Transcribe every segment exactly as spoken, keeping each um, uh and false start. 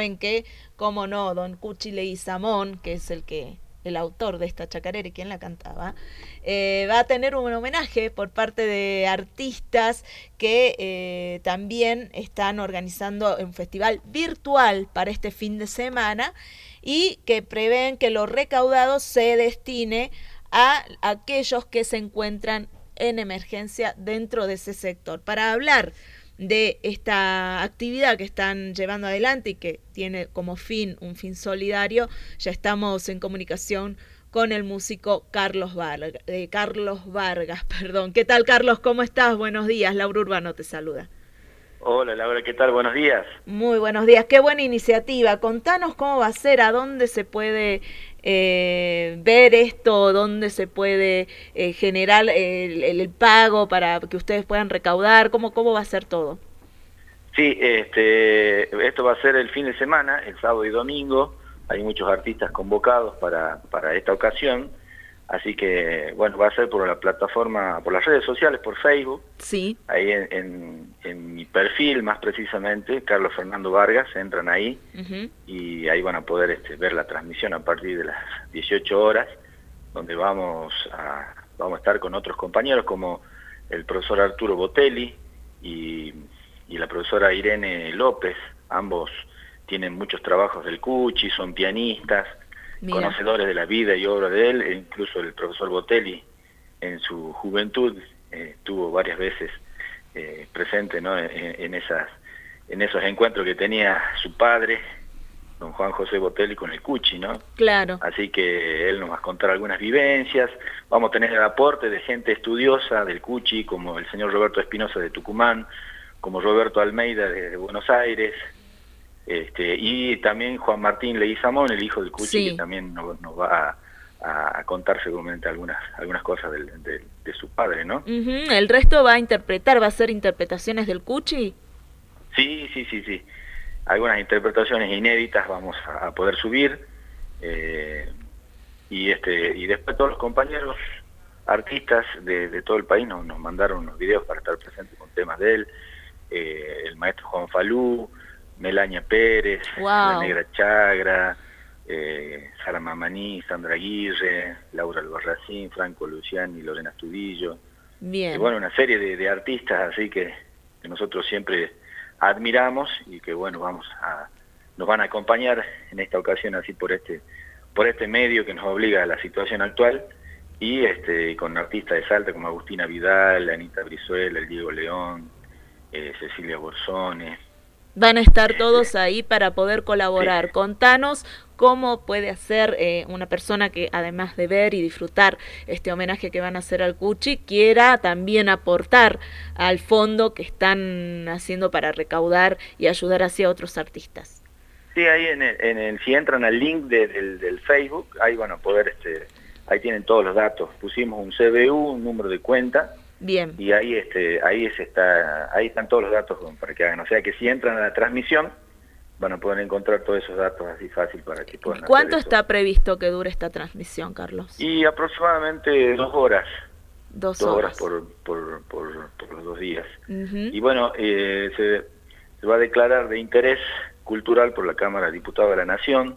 saben que, cómo no, don Cuchi Leguizamón, que es el que el autor de esta chacarera y quien la cantaba, eh, va a tener un homenaje por parte de artistas que eh, también están organizando un festival virtual para este fin de semana y que prevén que lo recaudado se destine a aquellos que se encuentran en emergencia dentro de ese sector. Para hablar de esta actividad que están llevando adelante y que tiene como fin un fin solidario, ya estamos en comunicación con el músico Carlos Vargas, eh, Carlos Vargas, perdón. ¿Qué tal, Carlos? ¿Cómo estás? Buenos días. Laura Urbano te saluda. Hola Laura, ¿qué tal? Buenos días. Muy buenos días, qué buena iniciativa. Contanos cómo va a ser, a dónde se puede eh, ver esto, dónde se puede eh, generar el, el, el pago para que ustedes puedan recaudar, cómo, cómo va a ser todo. Sí, este, esto va a ser el fin de semana, el sábado y domingo. Hay muchos artistas convocados para, para esta ocasión. Así que, bueno, va a ser por la plataforma, por las redes sociales, por Facebook. Sí. Ahí en, en, en mi perfil, más precisamente, Carlos Fernando Vargas, entran ahí uh-huh. y ahí van a poder este, ver la transmisión a partir de las dieciocho horas, donde vamos a, vamos a estar con otros compañeros como el profesor Arturo Botelli y, y la profesora Irene López. Ambos tienen muchos trabajos del Cuchi, son pianistas, Mira. conocedores de la vida y obra de él. E incluso el profesor Botelli en su juventud eh, estuvo varias veces eh, presente, ¿no? en, en, esas, en esos encuentros que tenía su padre, don Juan José Botelli, con el Cuchi, ¿no? Claro. Así que él nos va a contar algunas vivencias. Vamos a tener el aporte de gente estudiosa del Cuchi, como el señor Roberto Espinosa de Tucumán, como Roberto Almeida de, de Buenos Aires, Este, y también Juan Martín Leguizamón, el hijo del Cuchi, sí. que también nos, nos va a, a contar seguramente algunas algunas cosas del, de, de su padre, ¿no? Uh-huh. ¿El resto va a interpretar, va a ser interpretaciones del Cuchi? Sí, sí, sí, sí. Algunas interpretaciones inéditas vamos a, a poder subir, eh, y este y después todos los compañeros artistas de, de todo el país nos, nos mandaron unos videos para estar presentes con temas de él, eh, el maestro Juan Falú, Melania Pérez, wow. la Negra Chagra, eh, Sara Mamaní, Sandra Aguirre, Laura Albarracín, Franco Luciani, Lorena Astudillo. Bien. Y bueno, una serie de, de artistas así que, que nosotros siempre admiramos y que bueno, vamos a nos van a acompañar en esta ocasión así por este por este medio que nos obliga a la situación actual, y este con artistas de Salta como Agustina Vidal, Anita Brizuela, el Diego León, eh, Cecilia Borsone. Van a estar todos ahí para poder colaborar. Sí. Contanos cómo puede hacer eh, una persona que, además de ver y disfrutar este homenaje que van a hacer al Cuchi, quiera también aportar al fondo que están haciendo para recaudar y ayudar así a otros artistas. Sí, ahí en el, en el si entran al link de, del, del Facebook, ahí van a poder, este, ahí tienen todos los datos. Pusimos un C B U, un número de cuenta. Bien. Y ahí este ahí se está ahí están todos los datos para que hagan, o sea que si entran a la transmisión van a poder encontrar todos esos datos así fácil para que puedan hacer. ¿Cuánto eso. está previsto que dure esta transmisión, Carlos? Y aproximadamente dos horas. Dos, dos horas. horas por, por, por, por los dos días. Uh-huh. Y bueno, eh, se, se va a declarar de interés cultural por la Cámara de Diputados de la Nación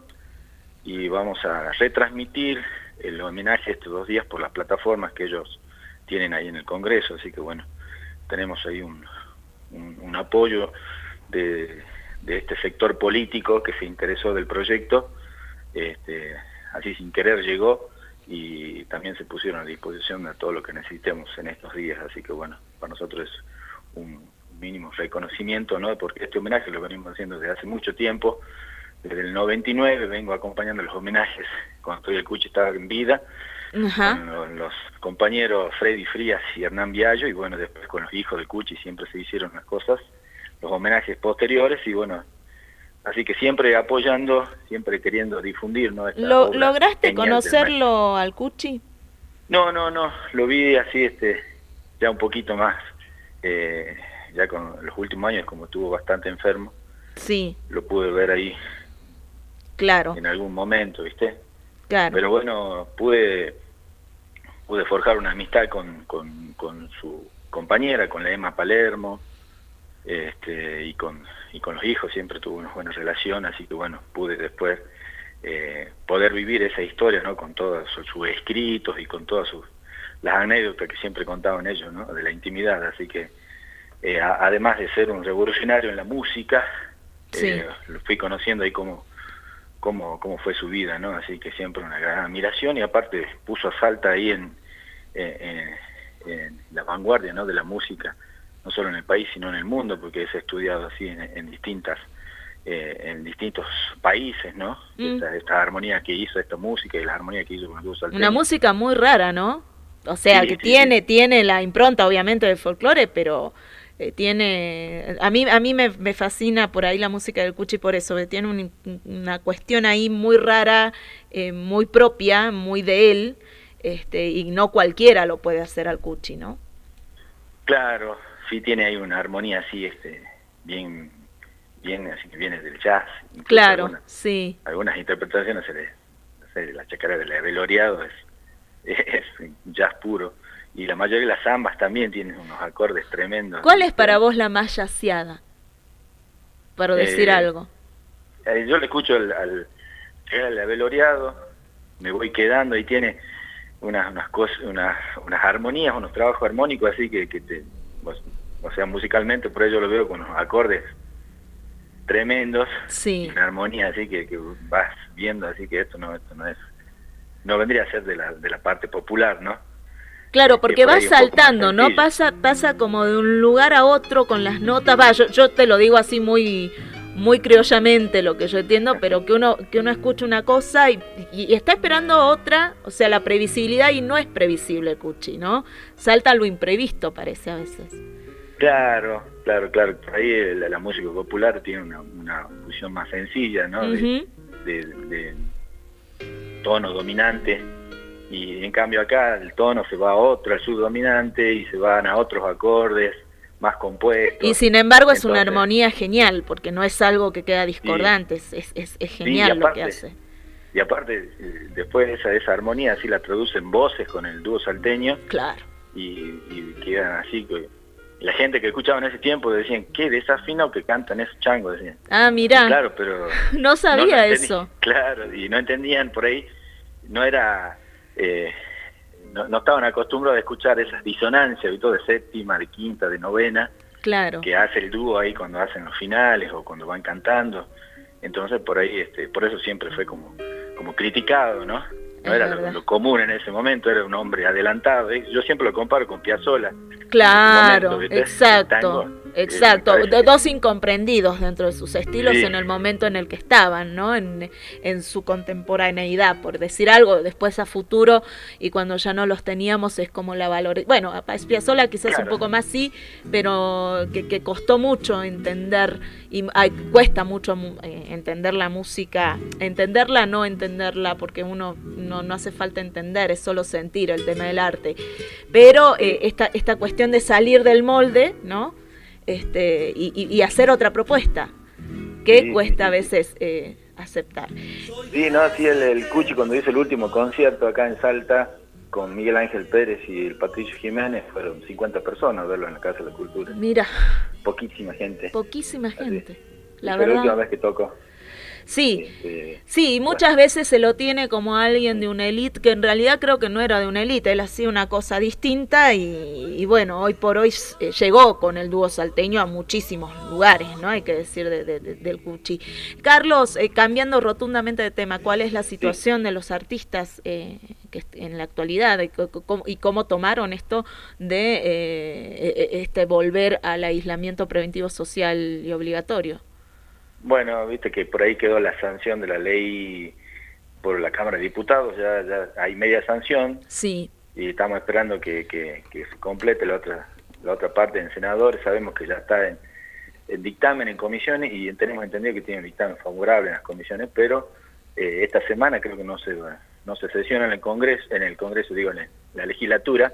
y vamos a retransmitir el homenaje estos dos días por las plataformas que ellos tienen ahí en el Congreso, así que bueno, tenemos ahí un, un, un apoyo de, de este sector político que se interesó del proyecto, este, así sin querer llegó y también se pusieron a disposición de todo lo que necesitemos en estos días, así que bueno, para nosotros es un mínimo reconocimiento, ¿no? Porque este homenaje lo venimos haciendo desde hace mucho tiempo, desde el noventa y nueve vengo acompañando los homenajes cuando todavía el Cuchi estaba en vida, Ajá. con los compañeros Freddy Frías y Hernán Viallo, y bueno, después con los hijos del Cuchi siempre se hicieron las cosas, los homenajes posteriores, y bueno, así que siempre apoyando, siempre queriendo difundir, ¿no? Lo, ¿Lograste conocerlo al Cuchi? No, no, no, lo vi así, este, ya un poquito más, eh, ya con los últimos años, como estuvo bastante enfermo, sí, lo pude ver ahí, claro, en algún momento, ¿viste? Claro. Pero bueno, pude pude forjar una amistad con, con, con su compañera, con la Emma Palermo, este, y con y con los hijos siempre tuvo una buena relación, así que bueno, pude después eh, poder vivir esa historia, ¿no? Con todos sus, sus escritos y con todas sus las anécdotas que siempre contaban ellos, ¿no? De la intimidad, así que eh, a, además de ser un revolucionario en la música, sí. eh, lo fui conociendo ahí cómo, cómo, cómo fue su vida, ¿no? Así que siempre una gran admiración, y aparte puso a Salta ahí en, en, en la vanguardia, ¿no? De la música, no solo en el país sino en el mundo, porque es estudiado así en, en distintas eh, en distintos países, ¿no? Mm. Esta, esta armonía que hizo esta música y la armonía que hizo con el dúo salteño. Una música muy rara, ¿no? O sea, sí, que sí, tiene sí. tiene la impronta obviamente del folclore, pero eh, tiene a mí a mí me, me fascina por ahí la música del Cuchi por eso, que tiene un, una cuestión ahí muy rara, eh, muy propia, muy de él, este y no cualquiera lo puede hacer al Cuchi, ¿no? Claro, sí tiene ahí una armonía así, este, bien, bien, así que viene del jazz. Claro, algunas, sí. Algunas interpretaciones, se le, no sé, la chacarera del Veloriado es, es jazz puro, y la mayoría de las zambas también tienen unos acordes tremendos. ¿Cuál es para vos la más yaceada? Para decir eh, algo. Eh, yo le escucho al, al, al Veloriado, me voy quedando y tiene unas unas cosas, unas, unas armonías, unos trabajos armónicos así que, que te, o sea, musicalmente por ello lo veo con unos acordes tremendos, sí. Una armonía así que, que vas viendo, así que esto no esto no es, no vendría a ser de la de la parte popular, ¿no? Claro, porque va saltando, ¿no? Pasa pasa como de un lugar a otro con las notas, va, yo, yo te lo digo así muy muy criollamente lo que yo entiendo, pero que uno que uno escucha una cosa y, y, y está esperando otra, o sea, la previsibilidad, y no es previsible el Cuchi, ¿no? Salta lo imprevisto, parece a veces. Claro, claro, claro. Ahí la, la música popular tiene una, una fusión más sencilla, ¿no? Uh-huh. de, de, de tono dominante, y en cambio acá el tono se va a otro, al subdominante, y se van a otros acordes más compuestos. Y sin embargo es Entonces, una armonía genial, porque no es algo que queda discordante, sí. es, es, es genial sí, aparte, lo que hace. Y aparte, después esa, esa armonía así la traducen voces con el dúo salteño. Claro. Y, y quedan así, que la gente que escuchaba en ese tiempo decían, qué desafinado que cantan esos changos, decían. Ah, mirá. Claro, pero... no sabía no, no eso. Claro, y no entendían por ahí, no era... Eh, no, no estaban acostumbrados a escuchar esas disonancias y todo, de séptima, de quinta, de novena, claro, que hace el dúo ahí cuando hacen los finales o cuando van cantando. Entonces por ahí, este, por eso siempre fue como, como criticado, ¿no? No era lo, lo común en ese momento, era un hombre adelantado. ¿eh? Yo siempre lo comparo con Piazzolla. Claro, momento, exacto, tango, exacto. Eh, Dos incomprendidos dentro de sus estilos sí. En el momento en el que estaban, ¿no? En, en su contemporaneidad, por decir algo, después a futuro, y cuando ya no los teníamos es como la valor. Bueno, a Piazzolla quizás claro. Un poco más sí, pero que, que costó mucho entender, y ay, cuesta mucho eh, entender la música, entenderla, no entenderla, porque uno no, no hace falta entender, es solo sentir el tema del arte. Pero eh, esta, esta cuestión de salir del molde, ¿no? Este, y, y, y hacer otra propuesta que sí, cuesta sí, a veces eh, aceptar. Sí, no, sí, el, el Cuchi cuando hizo el último concierto acá en Salta con Miguel Ángel Pérez y el Patricio Jiménez, fueron cincuenta personas a verlo en la Casa de la Cultura. Mira. Poquísima gente. Poquísima gente, así. La y verdad. Fue la última vez que tocó. Sí, este, sí, y muchas bueno. veces se lo tiene como alguien de una élite, que en realidad creo que no era de una élite, él hacía una cosa distinta y, y bueno, hoy por hoy eh, llegó con el dúo salteño a muchísimos lugares, ¿no? Hay que decir de, de, de, del Cuchi. Carlos, eh, cambiando rotundamente de tema, ¿cuál es la situación sí. de los artistas eh, que en la actualidad y cómo, y cómo tomaron esto de eh, este volver al aislamiento preventivo social y obligatorio? Bueno, viste que por ahí quedó la sanción de la ley por la Cámara de Diputados, ya, ya hay media sanción. Sí. Y estamos esperando que, que, que se complete la otra la otra parte en senadores. Sabemos que ya está en, en dictamen en comisiones y tenemos entendido que tiene un dictamen favorable en las comisiones, pero eh, esta semana creo que no se no se sesiona en el Congreso, en el Congreso digo, en la legislatura,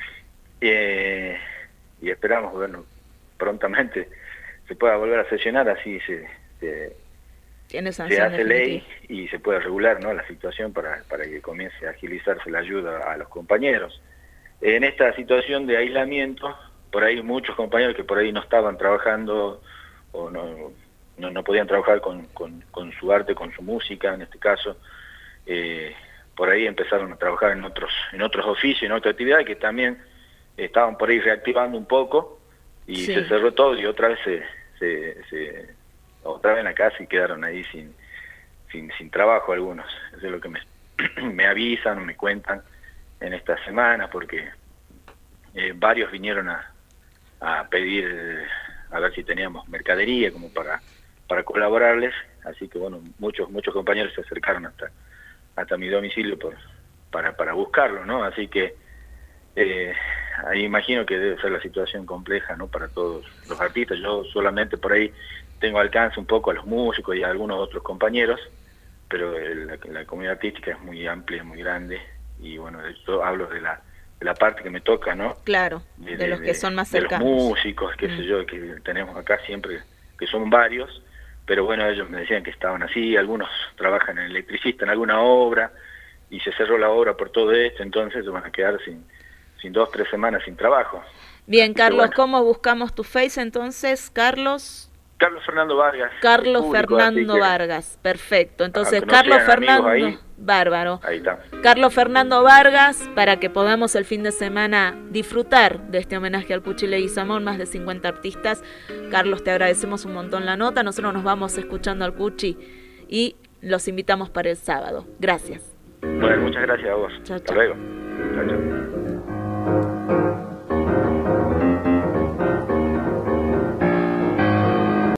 eh, y esperamos, bueno, prontamente se pueda volver a sesionar, así se Se, ¿Tiene se hace ley y se puede regular, ¿no? La situación para, para que comience a agilizarse la ayuda a los compañeros. En esta situación de aislamiento, por ahí muchos compañeros que por ahí no estaban trabajando o no, no, no podían trabajar con, con, con su arte, con su música en este caso, eh, por ahí empezaron a trabajar en otros, en otros oficios, en otras actividades que también estaban por ahí reactivando un poco y sí. se cerró todo y otra vez se, se, se otra vez en la casa y quedaron ahí sin, sin, sin trabajo algunos. Eso es lo que me, me avisan, me cuentan en esta semana, porque eh, varios vinieron a, a pedir, eh, a ver si teníamos mercadería como para, para colaborarles, así que bueno, muchos, muchos compañeros se acercaron hasta, hasta mi domicilio por, para, para buscarlo, ¿no? Así que eh, ahí imagino que debe ser la situación compleja, ¿no? Para todos los artistas. Yo solamente por ahí tengo alcance un poco a los músicos y a algunos otros compañeros, pero el, la, la comunidad artística es muy amplia, muy grande, y bueno, yo hablo de la, de la parte que me toca, ¿no? Claro, de, de, de los que son más cercanos. De los músicos, qué mm. sé yo, que tenemos acá siempre, que son varios, pero bueno, ellos me decían que estaban así, algunos trabajan en electricista en alguna obra, y se cerró la obra por todo esto, entonces se van a quedar sin, sin dos, tres semanas sin trabajo. Bien, Carlos, bueno. ¿Cómo buscamos tu Face entonces, Carlos? Carlos Fernando Vargas. Carlos público, Fernando Vargas, perfecto. Entonces, Carlos Fernando, ahí, bárbaro. Ahí está. Carlos Fernando Vargas, para que podamos el fin de semana disfrutar de este homenaje al Cuchi Leguizamón, más de cincuenta artistas. Carlos, te agradecemos un montón la nota. Nosotros nos vamos escuchando al Cuchi y los invitamos para el sábado. Gracias. Bueno, muchas gracias a vos. Chau, Hasta chau. luego. Chau, chau.